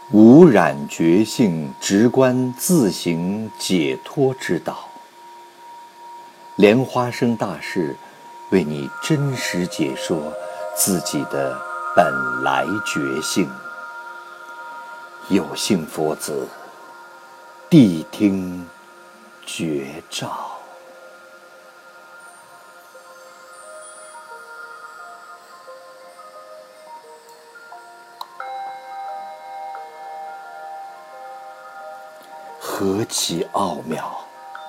无染觉性，直观自行解脱之道。莲花生大士为你真实解说自己的本来觉性。有幸佛子，谛听觉照。何其奥妙！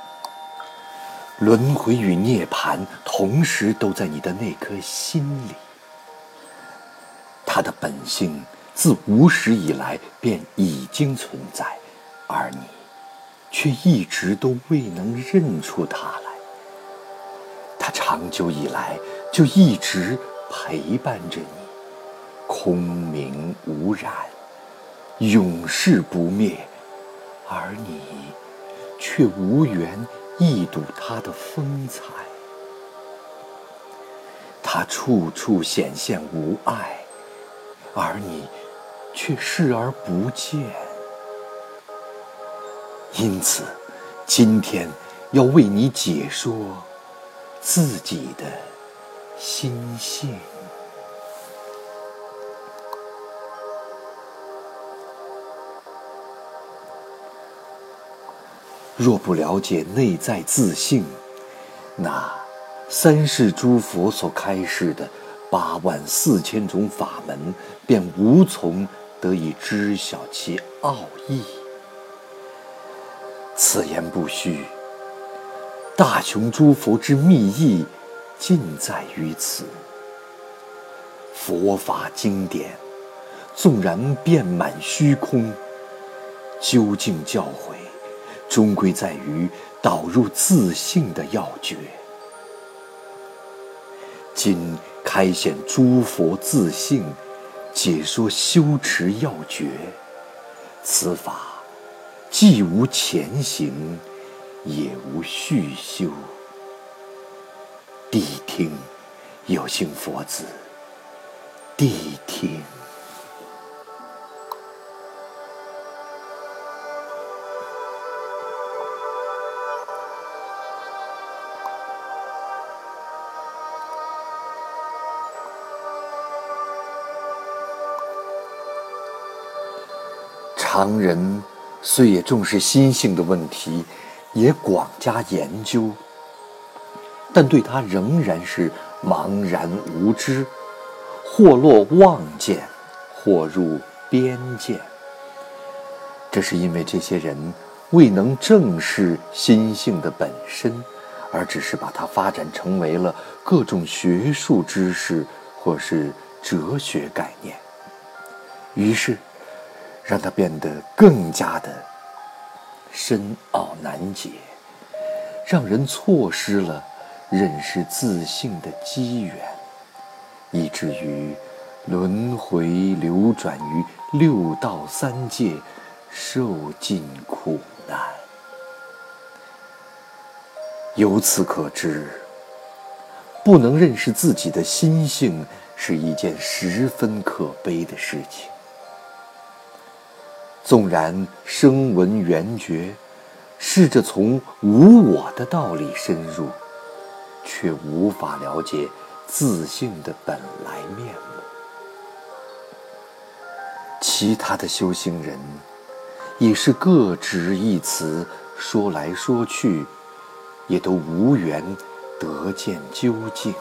轮回与涅槃同时都在你的那颗心里。它的本性自无始以来便已经存在，而你却一直都未能认出它来。它长久以来就一直陪伴着你，空明无染，永世不灭，而你却无缘一睹它的风采。它处处显现无碍，而你却视而不见。因此，今天要为你解说自己的心性。若不了解内在自性，那三世诸佛所开示的84000种法门便无从得以知晓其奥义。此言不虚，大雄诸佛之密意尽在于此。佛法经典纵然遍满虚空，究竟教诲终归在于导入自性的要诀。今开显诸佛自性，解说修持要诀，此法既无前行，也无续修。谛听，有幸佛子，谛听。常人虽也重视心性的问题，也广加研究，但对它仍然是茫然无知，或落妄见，或入边见。这是因为这些人未能正视心性的本身，而只是把它发展成为了各种学术知识或是哲学概念，于是让它变得更加的深奥难解，让人错失了认识自性的机缘，以至于轮回流转于六道三界，受尽苦难。由此可知，不能认识自己的心性是一件十分可悲的事情。纵然声闻缘觉，试着从无我的道理深入，却无法了解自性的本来面目。其他的修行人也是各执一词，说来说去，也都无缘得见究竟。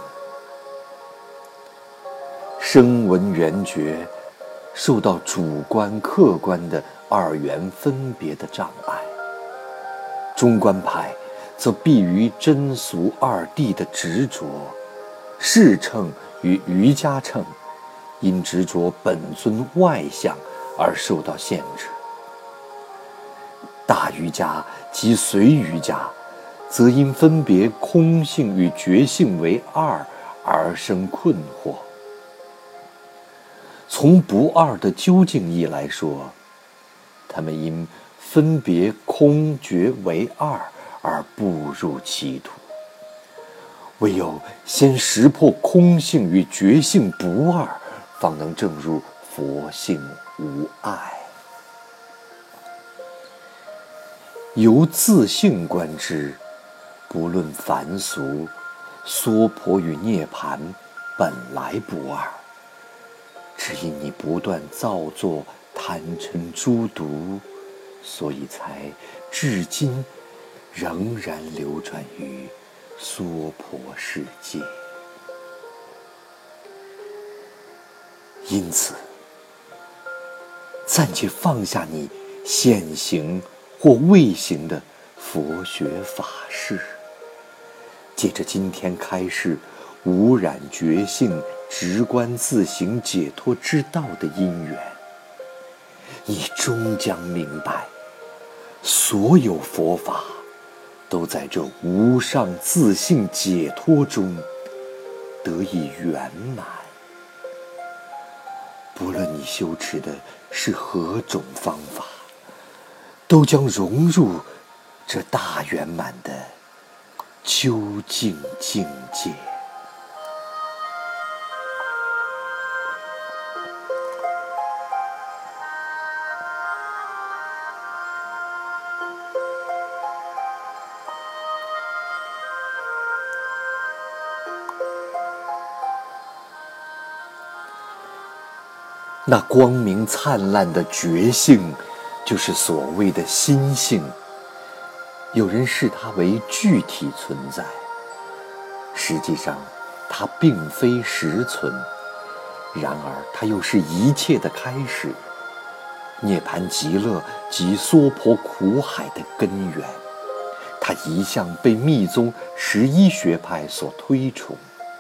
声闻缘觉受到主观客观的二元分别的障碍，中观派则避于真俗二谛的执着，世称与瑜伽称因执着本尊外相而受到限制。大瑜伽及随瑜伽则因分别空性与觉性为二而生困惑。从不二的究竟义来说，他们因分别空觉为二而步入歧途。唯有先识破空性与觉性不二，方能证入佛性无碍。 由自性观之，不论凡俗，娑婆与涅槃本来不二，只因你不断造作贪嗔诸毒，所以才至今仍然流转于娑婆世界。因此，暂且放下你现行或未行的佛学法事，借着今天开示无染觉性直观自行解脱之道的因缘，你终将明白，所有佛法都在这无上自性解脱中得以圆满。不论你修持的是何种方法，都将融入这大圆满的究竟境界。那光明灿烂的觉性，就是所谓的心性。有人视它为具体存在，实际上它并非实存，然而它又是一切的开始。涅槃极乐即娑婆苦海的根源，它一向被密宗11学派所推崇。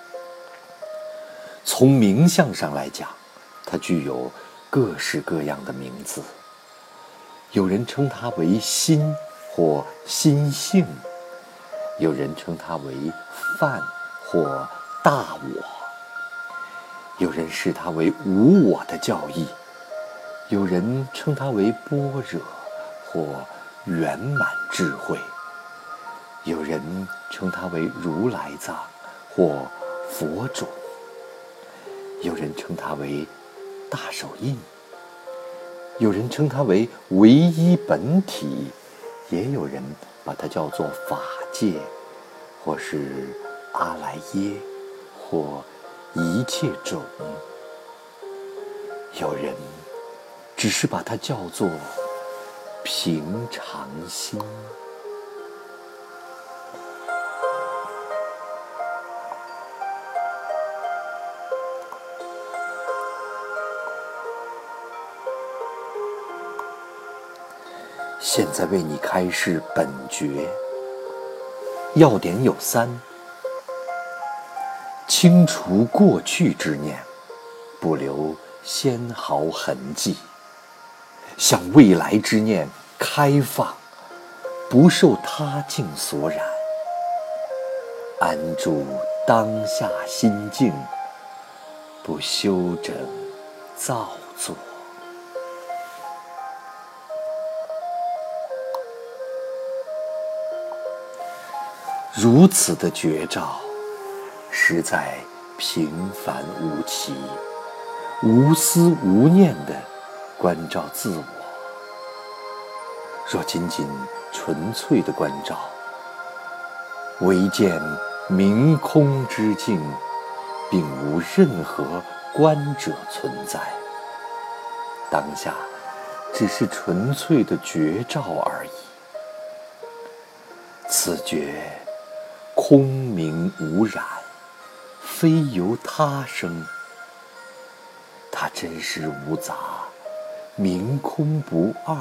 从名相上来讲，它具有各式各样的名字，有人称它为心或心性，有人称它为梵或大我，有人视它为无我的教义，有人称它为般若或圆满智慧，有人称它为如来藏或佛种，有人称它为大手印，有人称它为唯一本体，也有人把它叫做法界，或是阿赖耶，或一切种。有人只是把它叫做平常心。现在为你开示本觉，要点有3：清除过去之念，不留纤毫痕迹；向未来之念开放，不受他境所染；安住当下心境，不修整造作。如此的绝照，实在平凡无奇，无思无念地关照自我。若仅仅纯粹的关照，唯见明空之境，并无任何观者存在，当下只是纯粹的觉照而已。此觉空明无染，非由他生，它真实无杂，明空不二。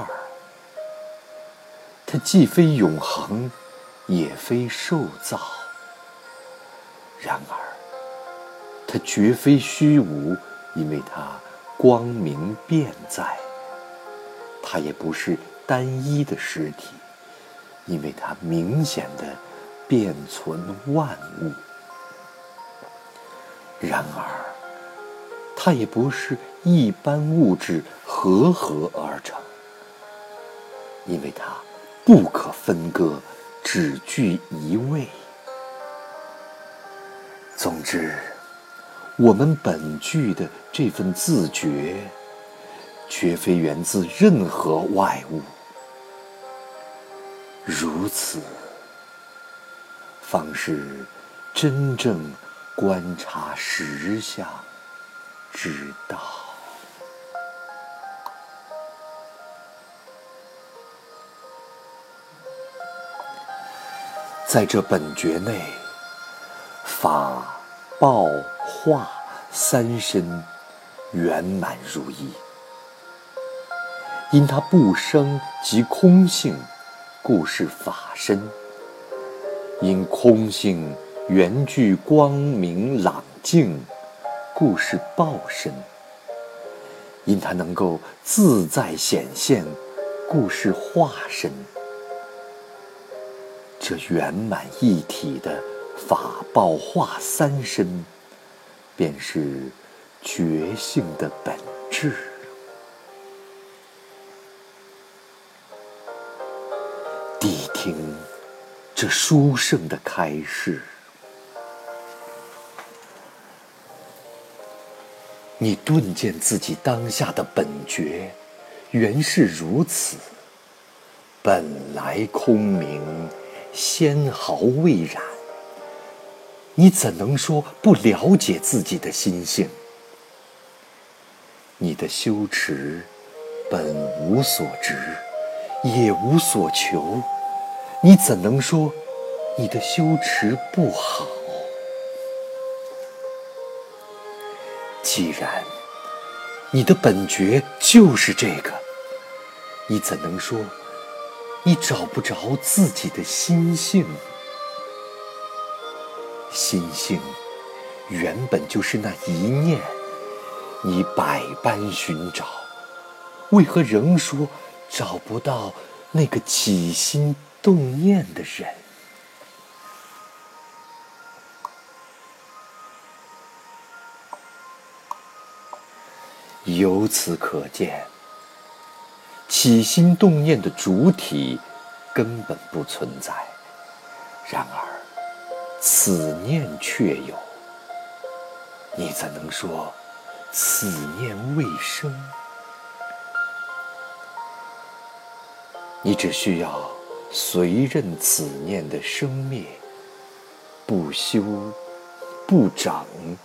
它既非永恒，也非受造，然而它绝非虚无，因为它光明遍在；它也不是单一的实体，因为它明显的遍存万物。然而它也不是一般物质合而成，因为它不可分割，只具一味。总之，我们本具的这份自觉，绝非源自任何外物。 如此，方是真正观察实相之道。在这本诀内，法、报、化三身圆满如一。因它不生即空性，故是法身；因空性原具光明朗净，故是报身；因它能够自在显现，故是化身。这圆满一体的法报化三身，便是觉性的本质。谛听这殊胜的开示，你顿见自己当下的本觉原是如此，本来空明，纤毫未染。你怎能说不了解自己的心性？你的修持本无所执，也无所求，你怎能说你的修持不好？既然你的本觉就是这个，你怎能说你找不着自己的心性？心性原本就是那一念，你百般寻找，为何仍说找不到那个起心动念的人？由此可见，起心动念的主体根本不存在，然而此念却有，你怎能说此念未生？你只需要随任此念的生灭，不修不长。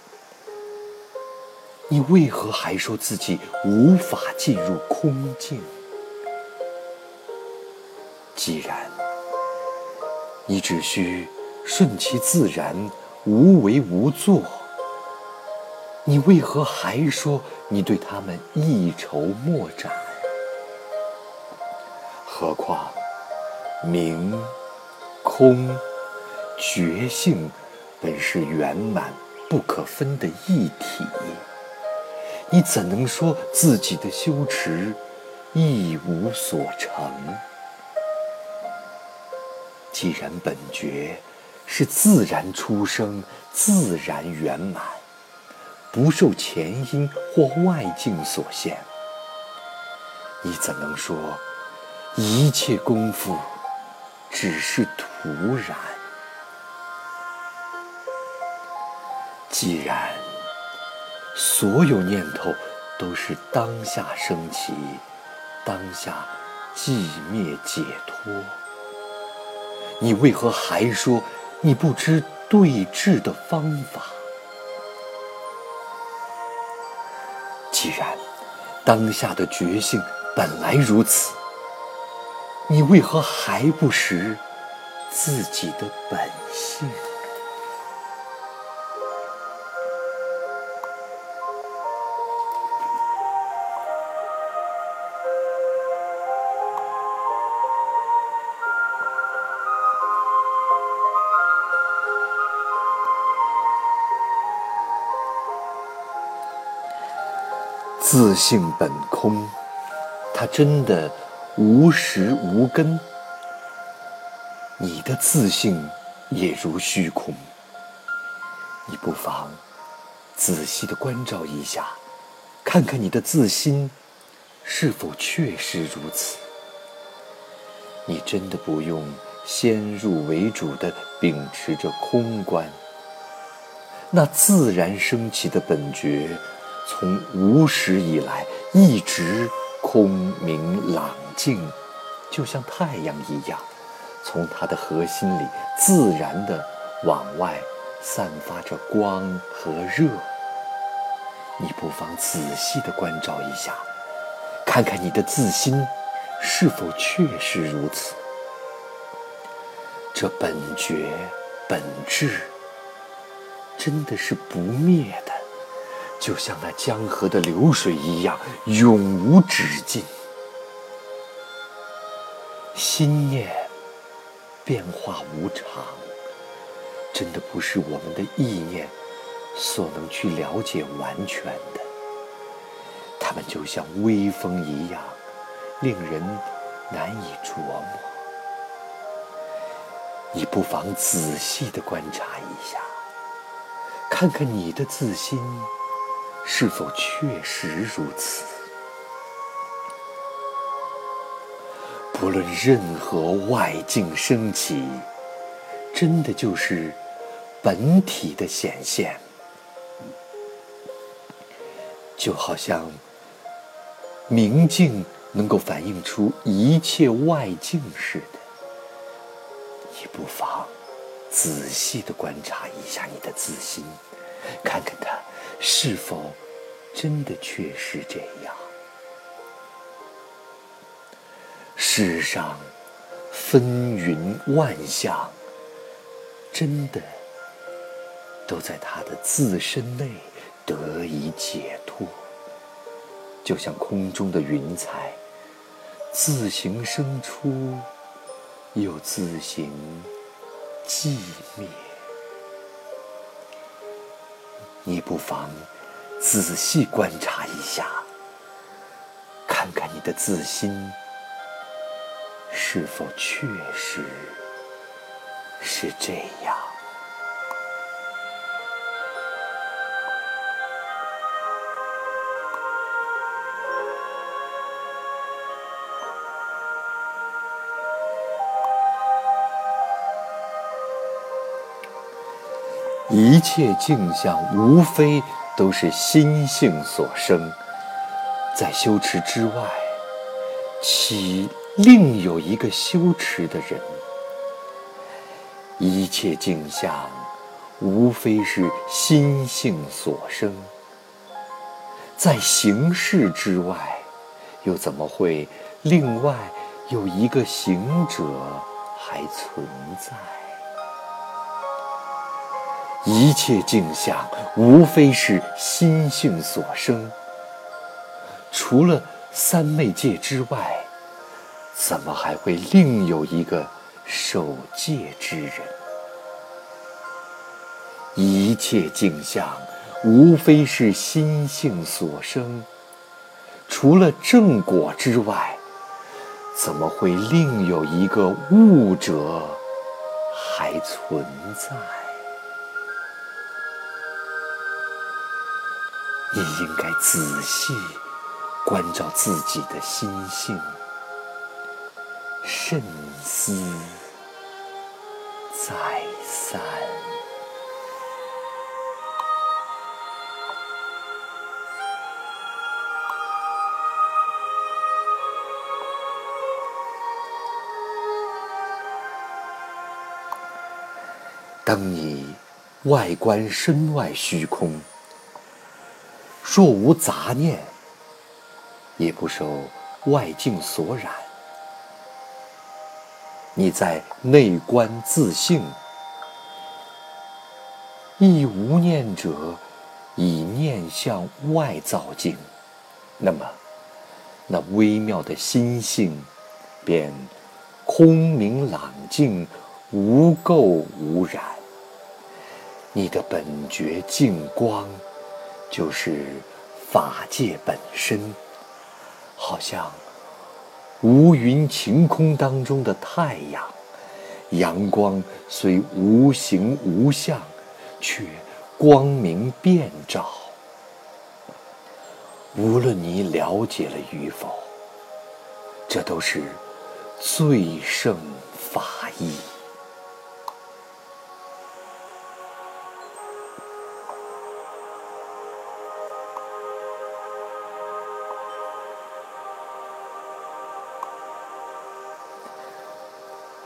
你为何还说自己无法进入空境？既然你只需顺其自然，无为无作，你为何还说你对他们一筹莫展？何况明、空、觉性本是圆满不可分的一体，你怎能说自己的修持一无所成？既然本觉是自然出生，自然圆满，不受前因或外境所限，你怎能说一切功夫只是徒然？既然所有念头都是当下升起，当下寂灭解脱，你为何还说你不知对治的方法？既然当下的觉性本来如此，你为何还不识自己的本性？自性本空，它真的无实无根。你的自性也如虚空，你不妨仔细地关照一下，看看你的自心是否确实如此。你真的不用先入为主地秉持着空观，那自然升起的本觉，从无始以来一直空明朗净，就像太阳一样， 从它的核心里自然地往外散发着光和热。你不妨仔细地关照一下，看看你的自心是否确实如此。这本觉本质真的是不灭的，就像那江河的流水一样，永无止境。心念变化无常，真的不是我们的意念所能去了解完全的。它们就像微风一样，令人难以琢磨。你不妨仔细地观察一下，看看你的自心是否确实如此。不论任何外境升起，真的就是本体的显现，就好像明镜能够反映出一切外境似的。你不妨仔细地观察一下你的自心，看看它是否真的确实这样。世上纷纭万象，真的都在它的自身内得以解脱，就像空中的云彩，自行生出，又自行寂灭。你不妨仔细观察一下，看看你的自心是否确实是这样。一切境象无非都是心性所生，在修持之外，岂另有一个修持的人？一切境象无非是心性所生，在形式之外，又怎么会另外有一个行者还存在？一切境象无非是心性所生，除了三昧界之外，怎么还会另有一个守戒之人？一切境象无非是心性所生，除了正果之外，怎么会另有一个悟者还存在？你应该仔细关照自己的心性，慎思再三。当你外观身外虚空，若无杂念，也不受外境所染，你在内观自性，亦无念者以念向外造境，那么那微妙的心性便空明朗净，无垢无染。你的本觉净光就是法界本身，好像无云晴空当中的太阳，阳光虽无形无相，却光明遍照。无论你了解了与否，这都是最胜法义。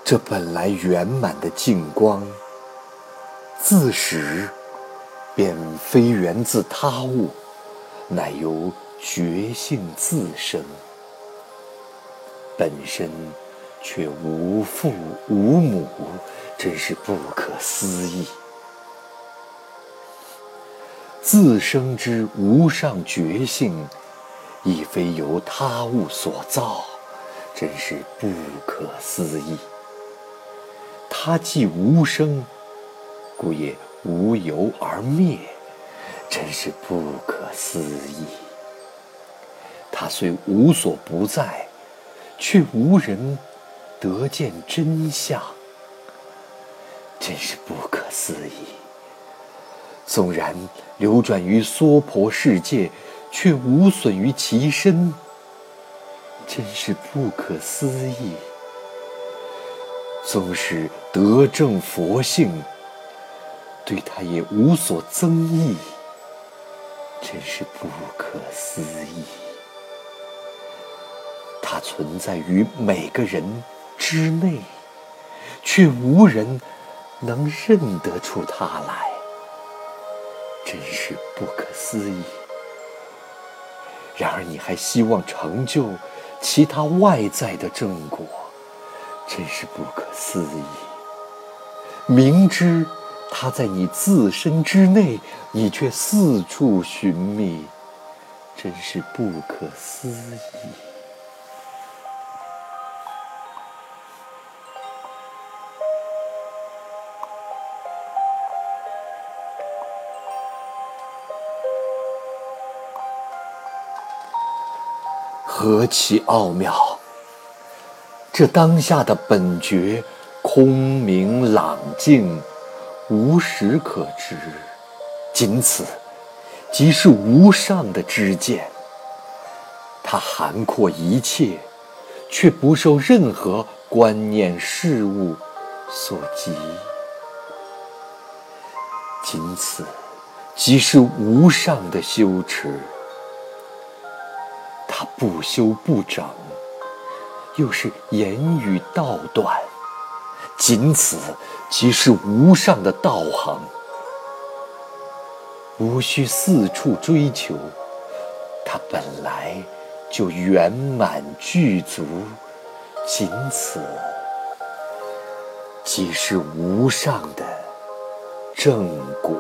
这本来圆满的净光，自始便非源自他物，乃由觉性自生，本身却无父无母，真是不可思议。自生之无上觉性，亦非由他物所造，真是不可思议。它既无生，故也无由而灭，真是不可思议。它虽无所不在，却无人得见真相，真是不可思议。纵然流转于娑婆世界，却无损于其身，真是不可思议。纵使得证佛性，对他也无所增益，真是不可思议。它存在于每个人之内，却无人能认得出它来，真是不可思议。然而你还希望成就其他外在的正果，真是不可思议。明知它在你自身之内，你却四处寻觅，真是不可思议。何其奥妙！这当下的本觉，空明朗净，无实可知，仅此即是无上的知见。它涵括一切，却不受任何观念事物所及，仅此即是无上的修持。它不修不整，又是言语道断，仅此即是无上的道行。无需四处追求，它本来就圆满具足，仅此即是无上的正果。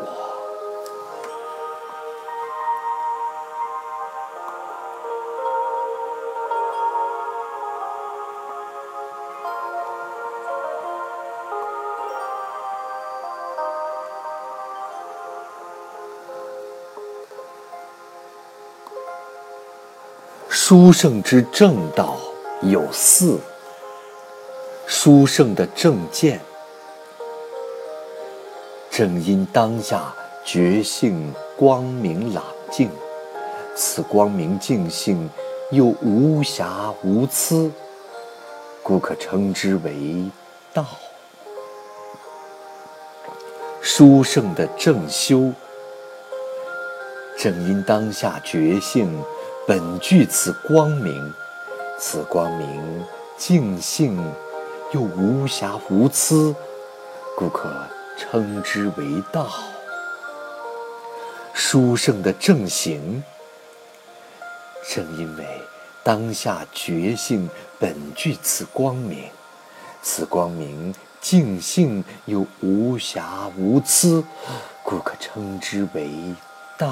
殊胜之正道有四：殊胜的正见，正因当下觉性光明朗净，此光明净性又无瑕无疵，故可称之为道。殊胜的正修，正因当下觉性本具此光明，此光明净性又无瑕无疵，故可称之为道。殊胜的正行，正因为当下觉性本具此光明，此光明净性又无瑕无疵，故可称之为道。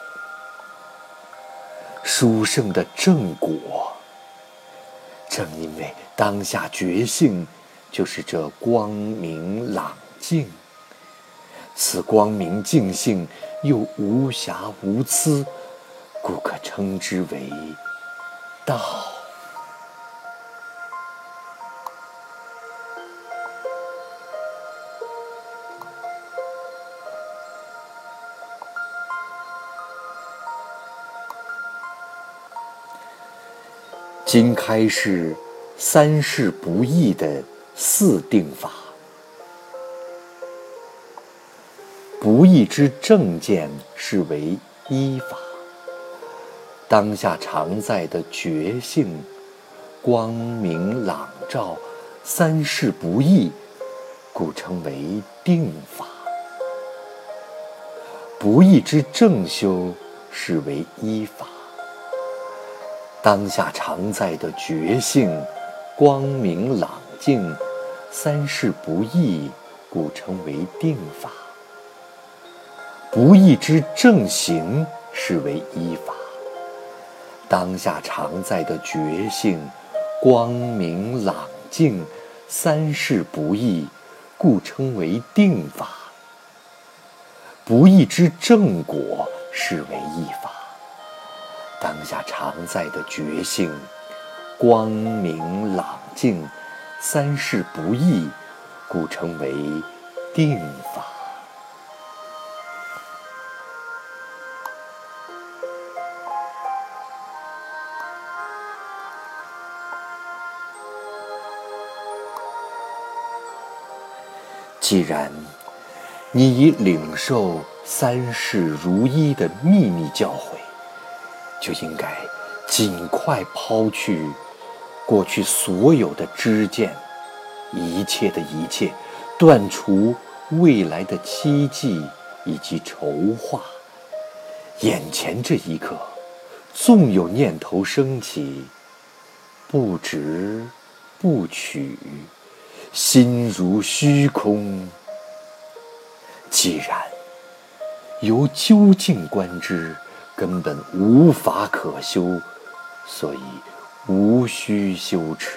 殊胜的正果，正因为当下觉性就是这光明朗净，此光明净性又无瑕无疵，故可称之为道。今开示三世不异的四定法。不异之正见是为一法，当下常在的觉性光明朗照， 三世不异，故称为定法。不异之正修，是为依法。当下常在的觉性，光明朗净，三世不异，故称为定法。不异之正行，是为依法。当下常在的觉性，光明朗净，三世不异，故称为定法。不异之正果，是为依法。当下常在的觉性，光明朗净，三世不异，故称为定法。既然你已领受三世如一的秘密教诲，就应该尽快抛去过去所有的知见，一切的一切，断除未来的期冀以及筹划。眼前这一刻，纵有念头升起，不执不取，心如虚空。既然由究竟观之，根本无法可修，所以无需修持。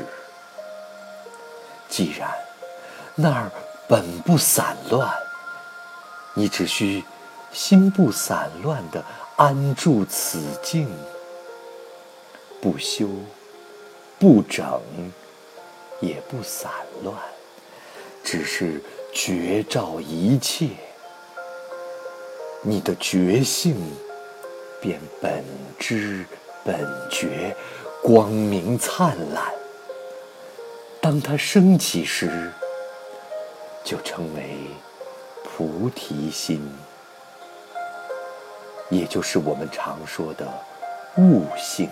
既然那儿本不散乱，你只需心不散乱地安住此境，不修不整也不散乱，只是觉照一切，你的觉性便本知本觉，光明灿烂。当它升起时，就称为菩提心，也就是我们常说的悟性。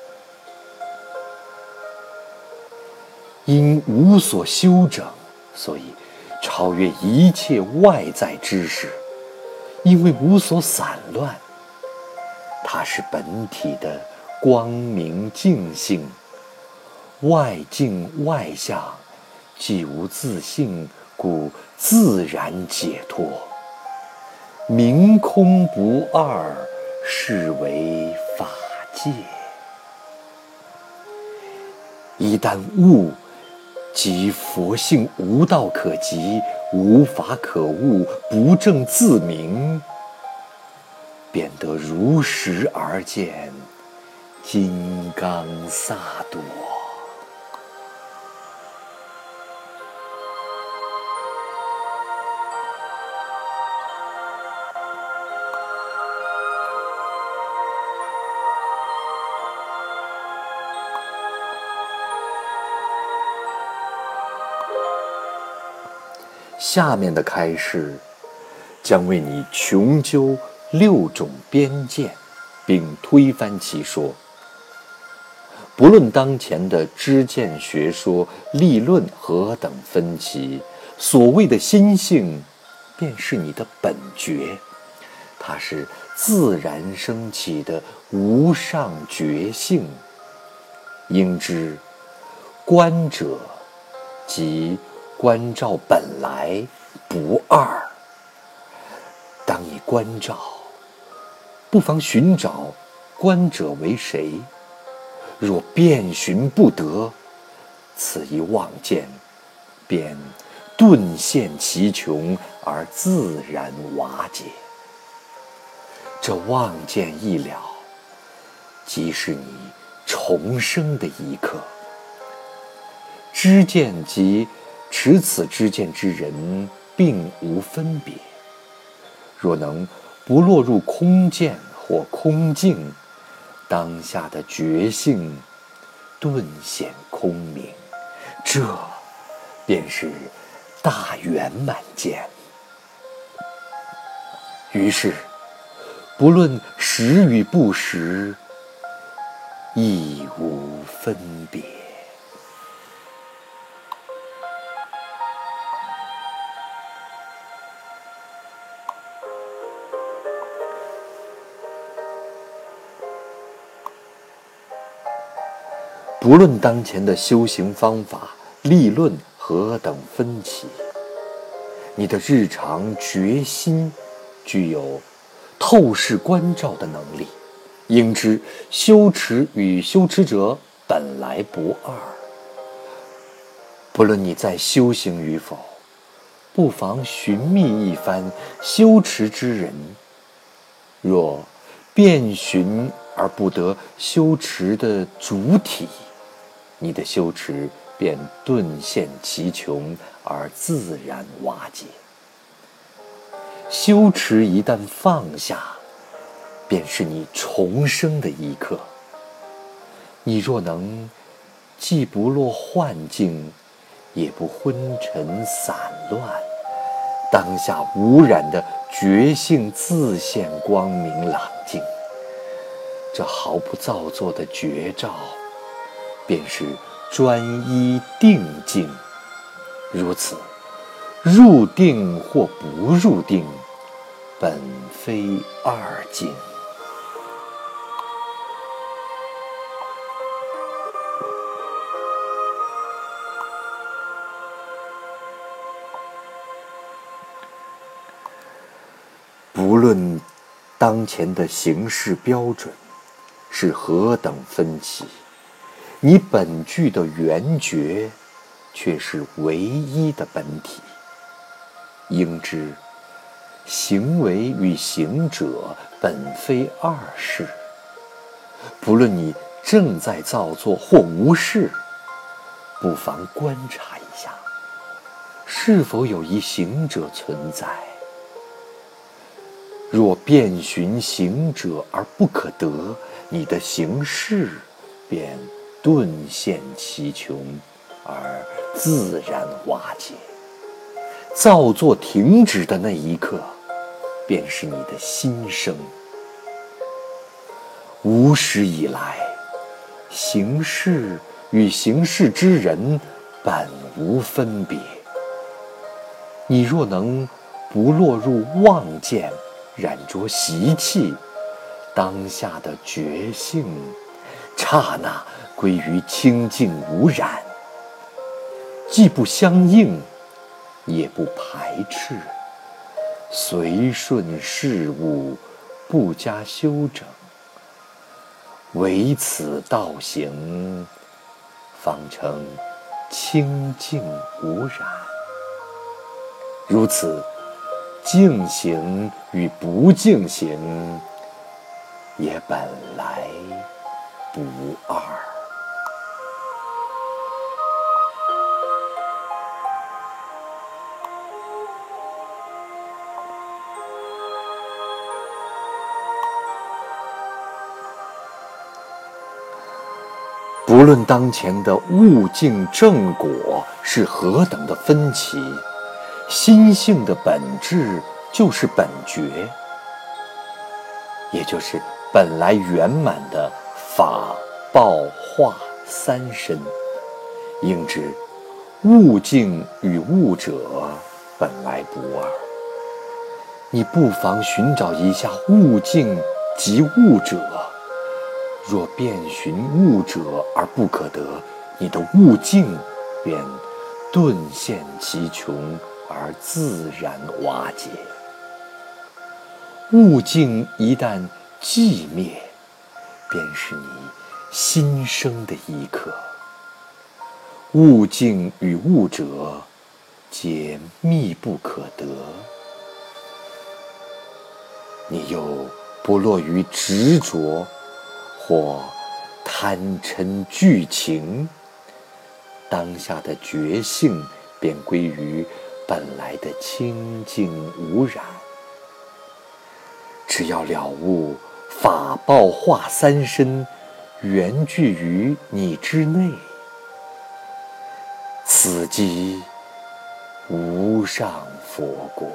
因无所修整，所以超越一切外在知识。因为无所散乱，它是本体的光明净性，外境外相既无自性，故自然解脱。明空不二，是为法界。一旦悟，即佛性无道可及，无法可悟，不证自明，便得如实而见，金刚萨埵。下面的开示将为你穷究6种边见，并推翻其说。不论当前的知见学说立论何等分歧，所谓的心性便是你的本觉，它是自然升起的无上觉性。应知观者即观照本来不二。当你观照，不妨寻找观者为谁。若遍寻不得，此一妄见便顿现其穷而自然瓦解。这妄见一了，即是你重生的一刻。知见即持此知见之人并无分别。若能不落入空见或空境，当下的觉性顿显空明，这便是大圆满见。于是不论实与不实，亦无分别。 不论当前的修行方法、立论何等分歧，你的日常决心具有透视关照的能力，应知修持与修持者本来不二。不论你在修行与否，不妨寻觅一番修持之人。若遍寻而不得修持的主体，你的修持便顿现其穷而自然瓦解。修持一旦放下，便是你重生的一刻。你若能既不落幻境，也不昏沉散乱，当下无染的觉性自现光明朗净，这毫不造作的绝照，便是专一定境。如此，入定或不入定，本非二境。不论当前的行事标准是何等分歧，你本具的圆觉却是唯一的本体。应知行为与行者本非二事。不论你正在造作或无事，不妨观察一下，是否有一行者存在。若遍寻行者而不可得，你的行事便顿现其穷而自然瓦解。造作停止的那一刻，便是你的心声。无始以来，行事与行事之人本无分别。你若能不落入妄见，染着习气，当下的觉性刹那归于清净无染，既不相应，也不排斥，随顺事物，不加修整，唯此道行，方成清净无染。如此，净行与不净行也本来不二。不论当前的悟境正果是何等的分歧，心性的本质就是本觉，也就是本来圆满的法报化三身。应知悟境与悟者本来不二。你不妨寻找一下悟境及悟者。若遍寻悟者而不可得，你的悟境便顿现其穷而自然瓦解。悟境一旦寂灭，便是你心生的一刻。悟境与悟者皆密不可得。你又不落于执着或贪嗔聚情，当下的觉性便归于本来的清净无染。只要了悟法报化三身，原具于你之内，此即无上佛果。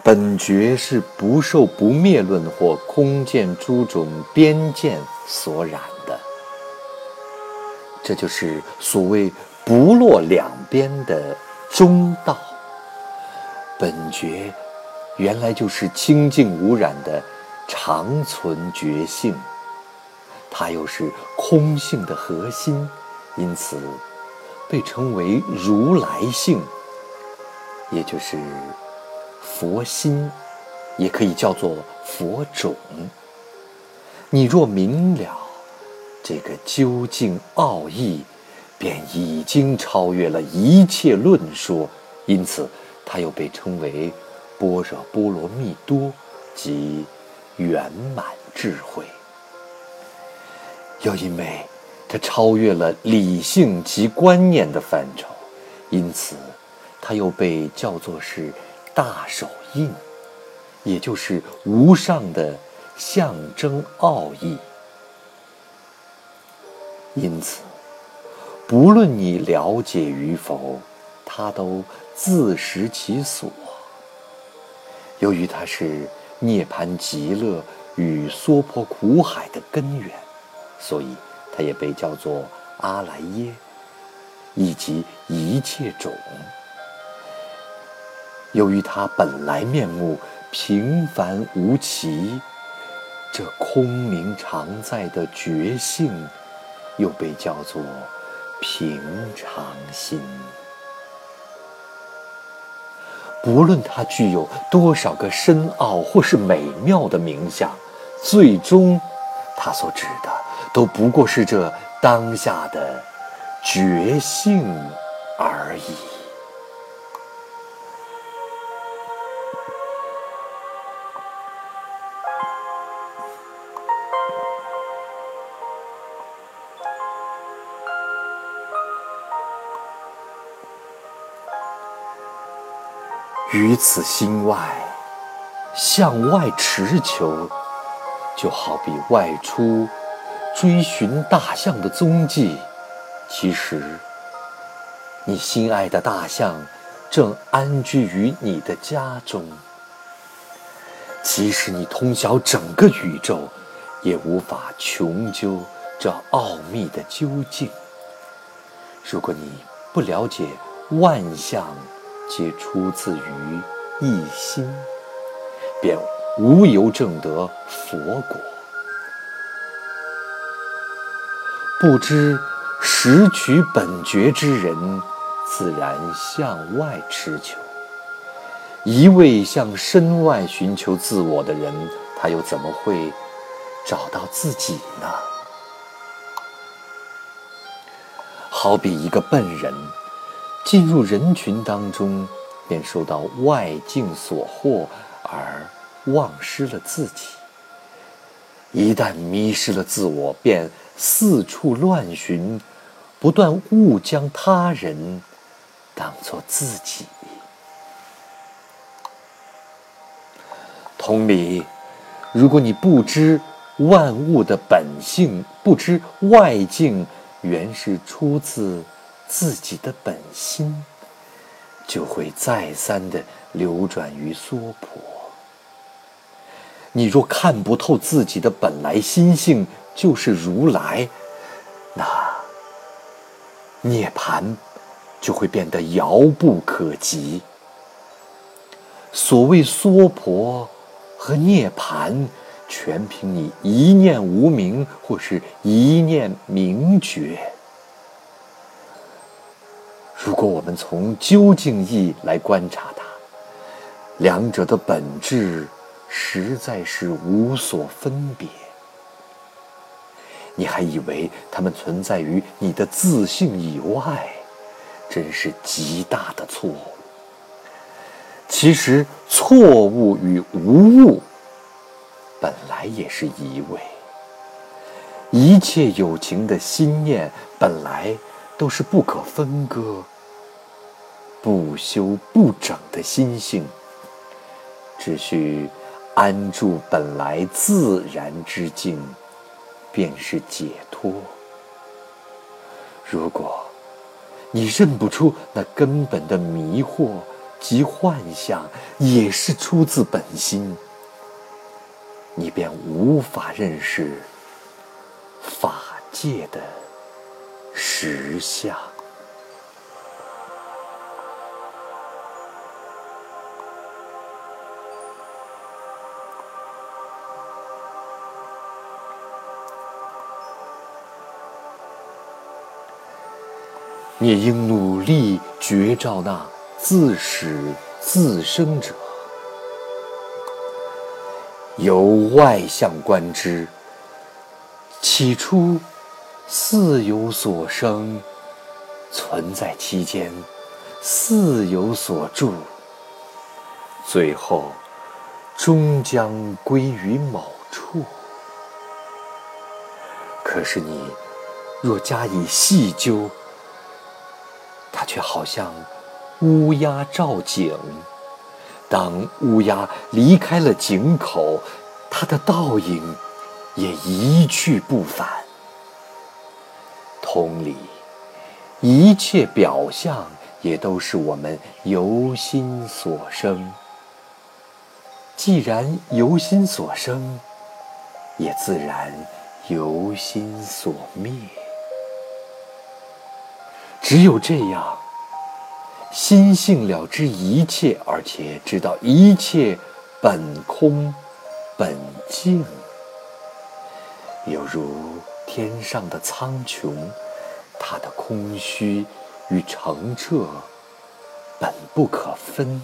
本觉是不受不灭论或空见诸种边见所染的。这就是所谓不落两边的中道。本觉原来就是清净无染的常存觉性，它又是空性的核心，因此被称为如来性，也就是佛心，也可以叫做佛种。你若明了这个究竟奥义，便已经超越了一切论说，因此它又被称为般若波罗蜜多，即圆满智慧。又因为它超越了理性及观念的范畴，因此它又被叫做是大手印，也就是无上的象征奥义。因此不论你了解与否，它都自食其所。由于它是涅槃极乐与娑婆苦海的根源，所以它也被叫做阿赖耶，以及一切种。由于它本来面目平凡无奇，这空明常在的觉性又被叫做平常心。不论它具有多少个深奥或是美妙的名相，最终它所指的都不过是这当下的觉性而已。于此心外，向外持求，就好比外出追寻大象的踪迹，其实你心爱的大象正安居于你的家中。即使你通晓整个宇宙，也无法穷究这奥秘的究竟。如果你不了解万象皆出自于一心，便无由证得佛果。不知识取本觉之人，自然向外持求。一味向身外寻求自我的人，他又怎么会找到自己呢？好比一个笨人进入人群当中，便受到外境所惑，而忘失了自己。一旦迷失了自我，便四处乱寻，不断误将他人当作自己。同理，如果你不知万物的本性，不知外境原是出自自己的本心，就会再三地流转于娑婆。你若看不透自己的本来心性就是如来，那涅槃就会变得遥不可及。所谓娑婆和涅槃，全凭你一念无明或是一念明觉。如果我们从究竟义来观察它，两者的本质实在是无所分别。你还以为它们存在于你的自性以外，真是极大的错误。其实错误与无误本来也是一味。一切有情的心念本来都是不可分割、不修不整的心性，只需安住本来自然之境，便是解脱。如果你认不出那根本的迷惑， 即幻象，也是出自本心，你便无法认识法界的实相。你应努力觉照那自始自生者，由外相观之，起初似有所生，存在其间，似有所住，最后终将归于某处。可是你若加以细究，它却好像乌鸦照井，当乌鸦离开了井口，它的倒影也一去不返。同理，一切表象也都是我们由心所生。既然由心所生，也自然由心所灭。只有这样，心性了知一切，而且知道一切本空本净，犹如天上的苍穹，它的空虚与澄澈本不可分。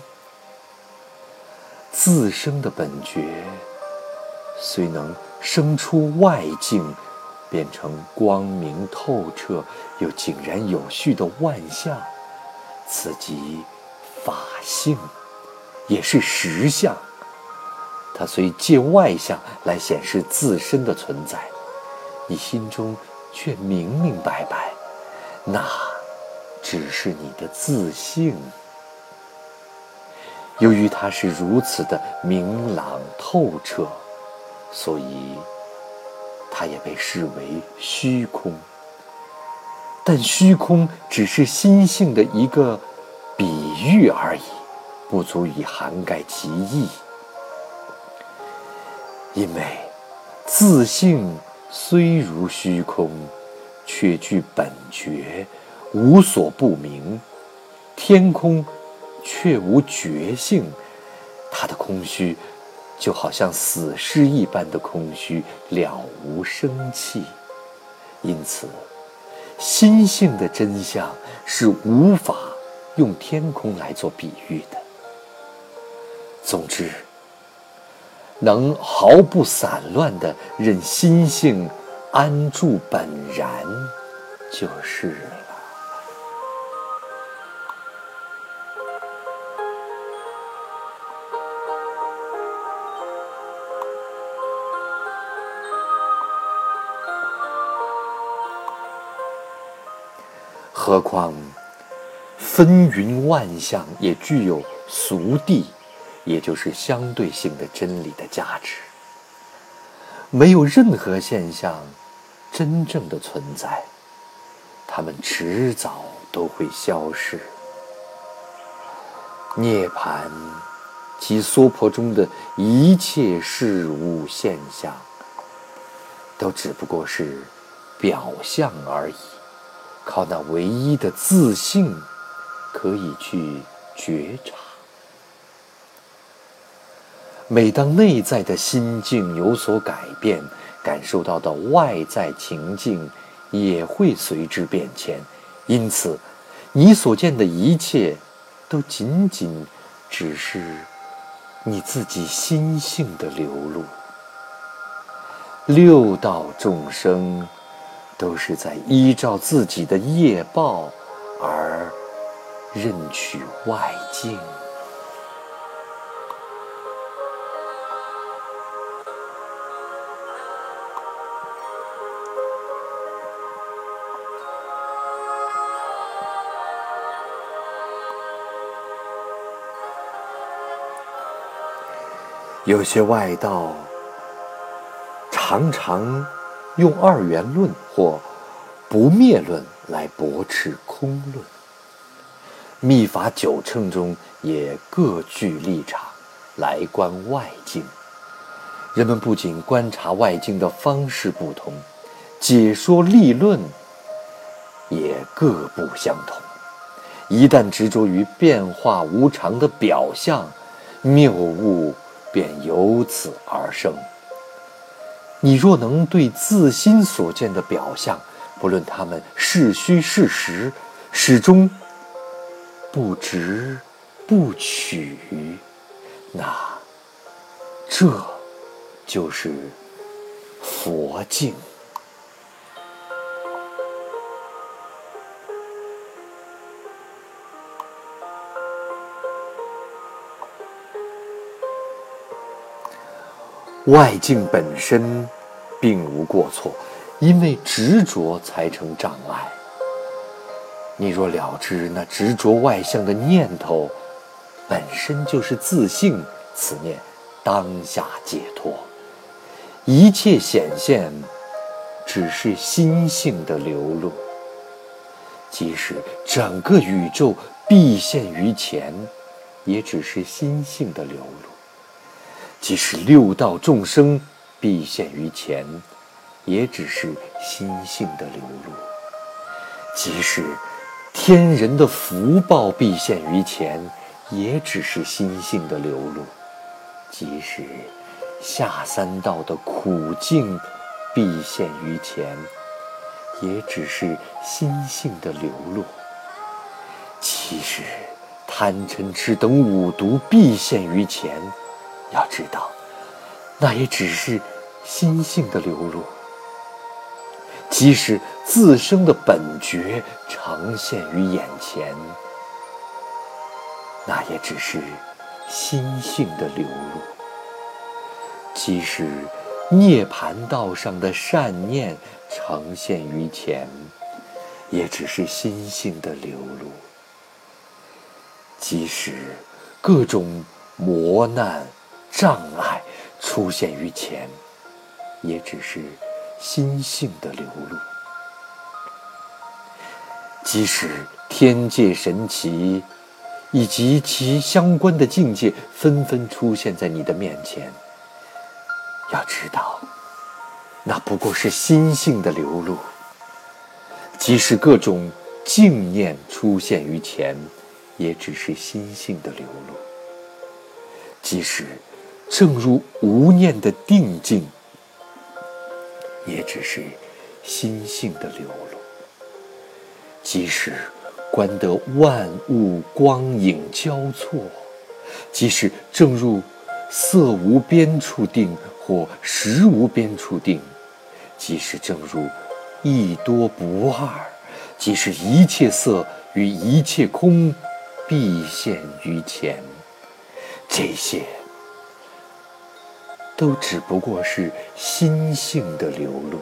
自生的本觉虽能生出外境，变成光明透彻又井然有序的万象，此即法性，也是实相。它虽借外相来显示自身的存在，你心中却明明白白，那只是你的自性。由于它是如此的明朗透彻，所以它也被视为虚空。但虚空只是心性的一个比喻而已，不足以涵盖其意。因为自性虽如虚空，却具本觉，无所不明；天空却无觉性，它的空虚就好像死尸一般的空虚，了无生气。因此心性的真相是无法用天空来做比喻的。总之，能毫不散乱地任心性安住本然，就是了。何况纷纭万象也具有俗谛，也就是相对性的真理的价值。没有任何现象真正的存在，它们迟早都会消逝。涅槃及娑婆中的一切事物现象，都只不过是表象而已，靠那唯一的自性可以去觉察。每当内在的心境有所改变，感受到的外在情境也会随之变迁。因此，你所见的一切都仅仅只是你自己心性的流露。六道众生都是在依照自己的业报而任取外境。有些外道常常用二元论或不灭论来驳斥空论， 密法九乘中也各具立场来观外境。人们不仅观察外境的方式不同，解说立论也各不相同。一旦执着于变化无常的表象，谬误便由此而生。你若能对自心所见的表象，不论它们是虚是实，始终不执不取，那这就是佛境。外境本身并无过错，因为执着才成障碍。你若了知那执着外相的念头本身就是自性，此念当下解脱。一切显现只是心性的流露，即使整个宇宙毕现于前，也只是心性的流露。即使六道众生毕现于前，也只是心性的流露。即使天人的福报毕现于前，也只是心性的流露。即使下三道的苦境毕现于前，也只是心性的流露。其实贪嗔痴等五毒毕现于前，要知道那也只是心性的流露。即使自生的本觉呈现于眼前，那也只是心性的流露。即使涅槃道上的善念呈现于前，也只是心性的流露。即使各种磨难障碍出现于前，也只是心性的流露。即使天界神奇以及其相关的境界纷纷出现在你的面前，要知道那不过是心性的流露。即使各种净念出现于前，也只是心性的流露。即使正入无念的定境，也只是心性的流露。即使观得万物光影交错，即使正入色无边处定或识无边处定，即使正入一多不二，即使一切色与一切空毕现于前，这些都只不过是心性的流露。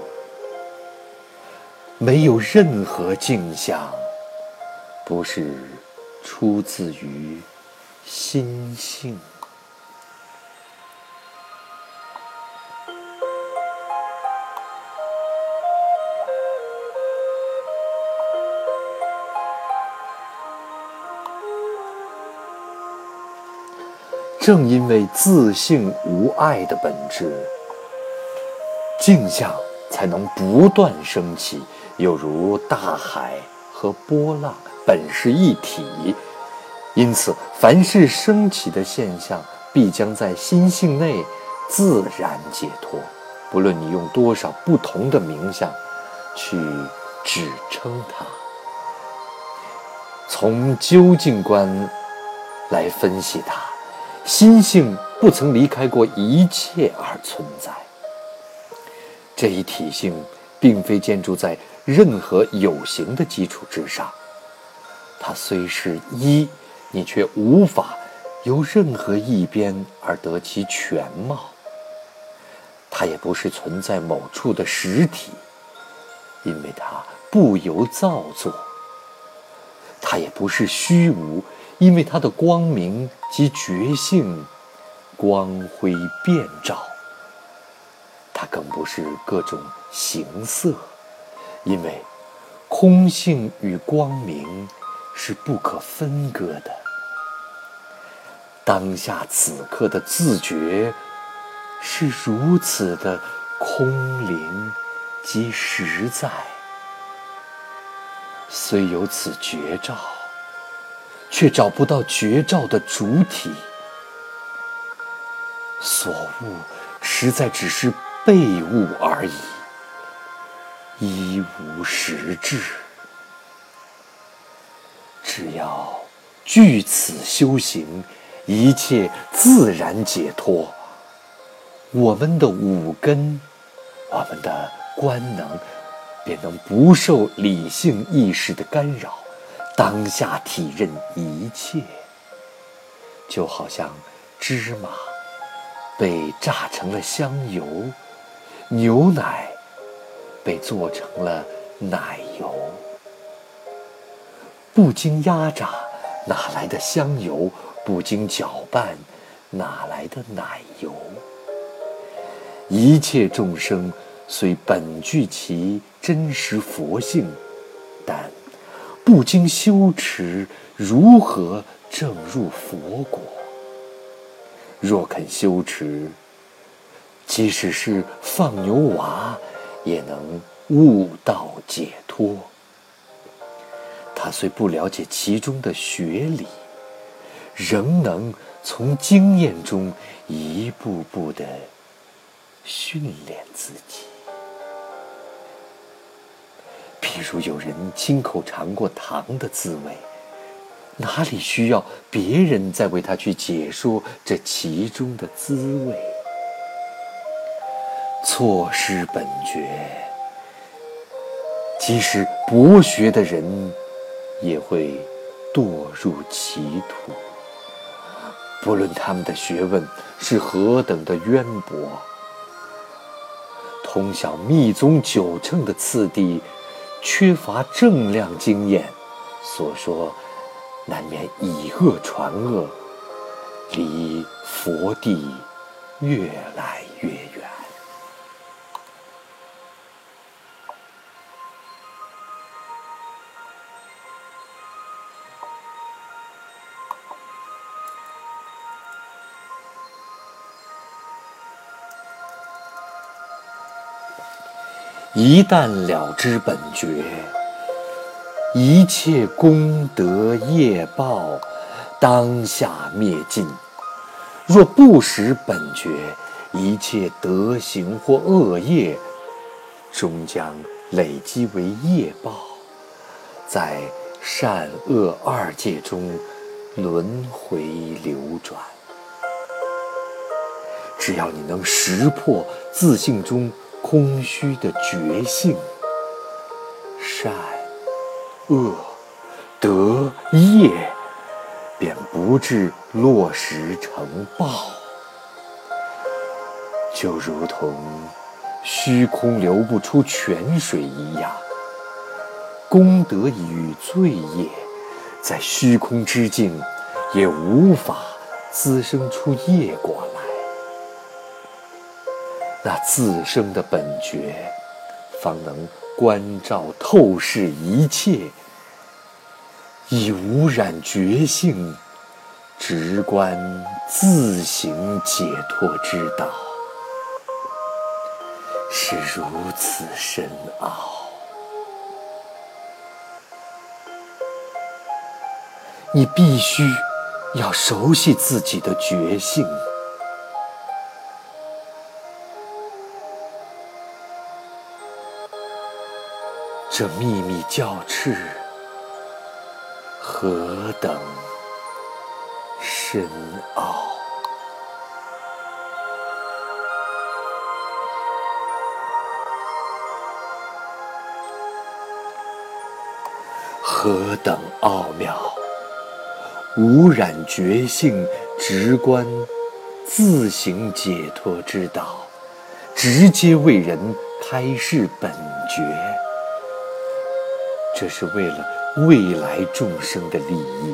没有任何境象不是出自于心性。正因为自性无碍的本质，镜像才能不断升起，有如大海和波浪本是一体。因此凡是升起的现象，必将在心性内自然解脱，不论你用多少不同的名相去指称它。从究竟观来分析它，心性不曾离开过一切而存在。这一体性并非建筑在任何有形的基础之上，它虽是一，你却无法由任何一边而得其全貌。它也不是存在某处的实体，因为它不由造作。它也不是虚无，因为它的光明及觉性光辉遍照。它更不是各种形色，因为空性与光明是不可分割的。当下此刻的自觉是如此的空灵及实在，虽有此觉照，却找不到觉照的主体，所悟实在只是被悟而已，一无实质。只要据此修行，一切自然解脱。我们的五根，我们的官能，便能不受理性意识的干扰，当下体认一切。就好像芝麻被榨成了香油，牛奶被做成了奶油。不经压榨，哪来的香油？不经搅拌，哪来的奶油？一切众生虽本具其真实佛性，但不经修持，如何证入佛果？若肯修持，即使是放牛娃，也能悟道解脱。他虽不了解其中的学理，仍能从经验中一步步地训练自己。譬如有人亲口尝过糖的滋味，哪里需要别人再为他去解说这其中的滋味？错失本觉，即使博学的人也会堕入歧途。不论他们的学问是何等的渊博，通晓密宗九乘的次第，缺乏正量经验，所说难免以恶传恶，离佛地越来越远。一旦了知本觉，一切功德业报当下灭尽。若不识本觉，一切德行或恶业终将累积为业报，在善恶二界中轮回流转。只要你能识破自性中空虚的觉性，善恶德业便不至落实成报。就如同虚空流不出泉水一样，功德与罪业在虚空之境也无法滋生出业果来。那自生的本觉，方能观照透视一切，以无染觉性，直观自行解脱之道，是如此深奥。你必须要熟悉自己的觉性。这秘密教敕何等深奥！何等奥妙！无染觉性，直观自行解脱之道，直接为人开示本觉。这是为了未来众生的利益。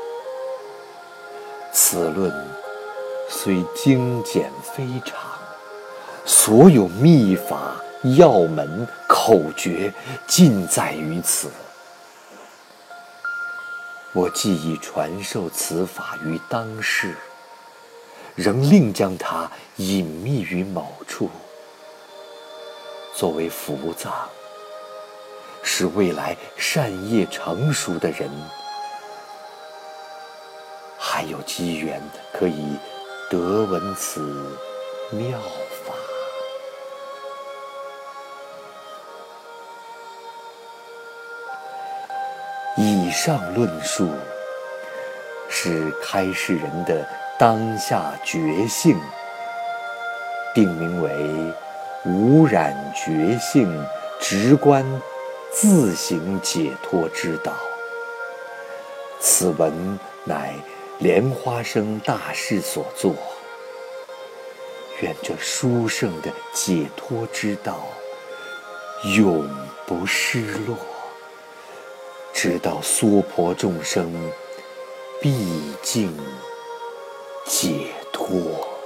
此论虽精简非常，所有秘法、要门、口诀，尽在于此。 我既已传授此法于当世，仍另将它隐秘于某处，作为伏藏，使未来善业成熟的人还有机缘可以得闻此妙法。以上论述是开示人的当下觉性，定名为无染觉性直观自行解脱之道。此文乃莲花生大士所作，愿这殊胜的解脱之道永不失落，直到娑婆众生毕竟解脱。